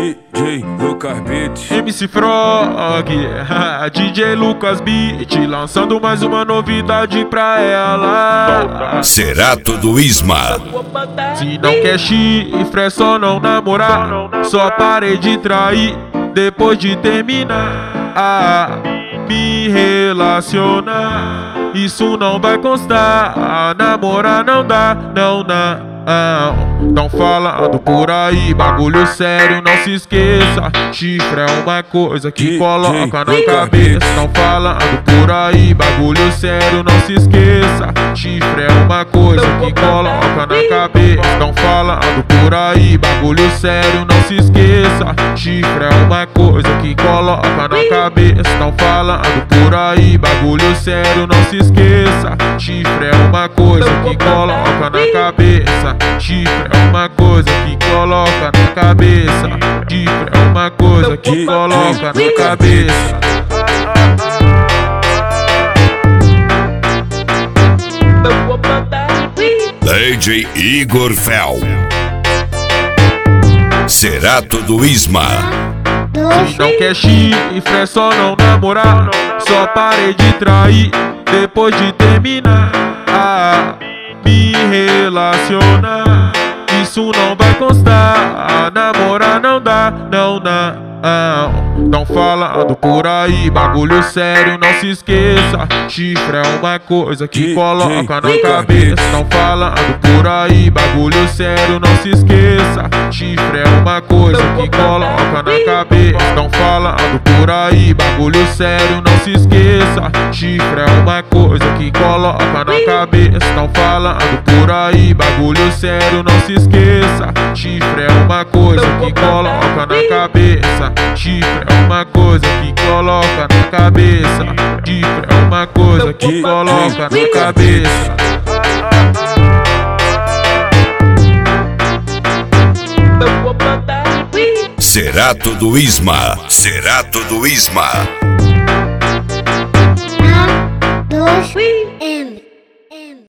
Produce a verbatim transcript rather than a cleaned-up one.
D J Lucas Beats, M C Frog, D J Lucas Beat, lançando mais uma novidade pra ela. Cerato do Isma. Se não quer chifre, é só não namorar. Só parei de trair depois de terminar. Ah, me relacionar, isso não vai constar. Ah, namorar não dá, não dá. Não falando por aí, bagulho sério, não se esqueça. Chifre é uma coisa que coloca na cabeça. Não falando por aí, bagulho sério, não se esqueça. Chifre é uma coisa que coloca na cabeça. Não falando por aí, bagulho sério, não se esqueça. Chifre é uma coisa que coloca na cabeça. Não falando por aí, bagulho sério, não se esqueça. Chifre é uma coisa que coloca na cabeça. Chifre é uma coisa que coloca na cabeça. Chifre é uma coisa que coloca na cabeça. D J Igor Fel. Cerato do Isma. Se não quer chifre, é só não namorar. Só parei de trair depois de terminar. Ah, me relacionar, isso não vai constar. Namorar não dá, não dá. Não falando por aí, bagulho sério, não se esqueça. Chifre é uma coisa que coloca na cabeça. Não falando por aí, bagulho sério, não se esqueça. Chifre é uma coisa que coloca na cabeça. Não falando por aí, bagulho sério, não se esqueça. Chifre é uma coisa que coloca na cabeça. Não falando por aí, bagulho sério, não se esqueça. Chifre é uma coisa que coloca na cabeça. Chifre é uma coisa que coloca na cabeça. Chifre é uma coisa que coloca na cabeça. Cerato do Isma. Cerato do Isma. A dois M